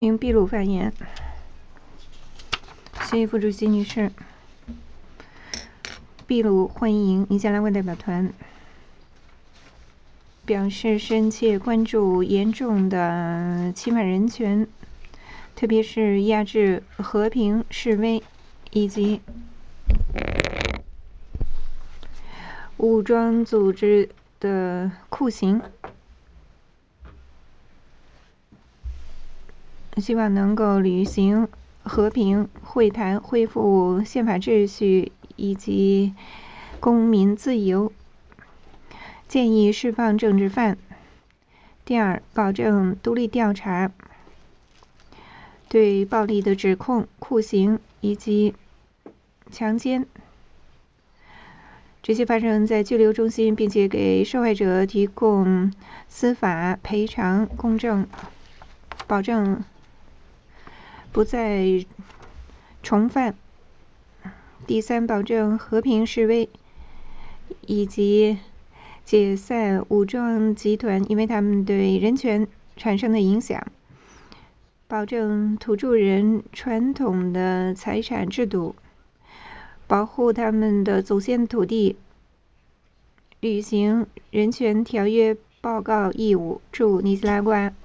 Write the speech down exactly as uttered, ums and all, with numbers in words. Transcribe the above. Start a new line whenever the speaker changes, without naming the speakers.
迎秘鲁发言。谢副主席女士，秘鲁欢迎尼加拉瓜代表团，表示深切关注严重的侵犯人权，特别是压制和平示威以及武装组织的酷刑，希望能够履行和平会谈、恢复宪法秩序以及公民自由，建议释放政治犯。第二，保证独立调查对暴力的指控、酷刑以及强奸，这些发生在拘留中心，并且给受害者提供司法赔偿公正，保证不再重犯。第三，保证和平示威以及解散武装集团，因为他们对人权产生的影响，保证土著人传统的财产制度，保护他们的祖先土地，履行人权条约报告义务。祝尼加拉瓜